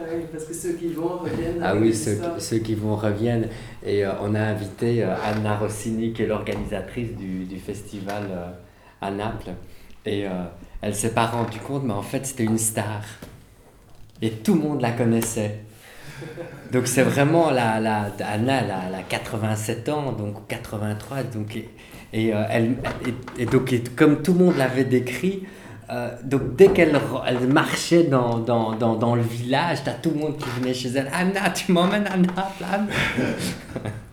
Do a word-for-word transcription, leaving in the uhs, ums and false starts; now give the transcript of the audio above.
Ah oui, parce que ceux qui vont reviennent. Ah avec oui, des ceux, histoires. qui- ceux qui vont reviennent. Et euh, on a invité euh, Anna Rossini, qui est l'organisatrice du, du festival euh, à Naples. Et euh, elle s'est pas rendue compte, mais en fait, c'était une star. Et tout le monde la connaissait. Donc c'est vraiment la, la Anna, elle a, elle a quatre-vingt-sept ans, donc quatre-vingt-trois, donc et, et, euh, elle et, et donc et comme tout le monde l'avait décrit, euh, donc dès qu'elle re- elle marchait dans, dans, dans, dans le village, t'as tout le monde qui venait chez elle. Anna, tu m'emmènes à Naples, Anna.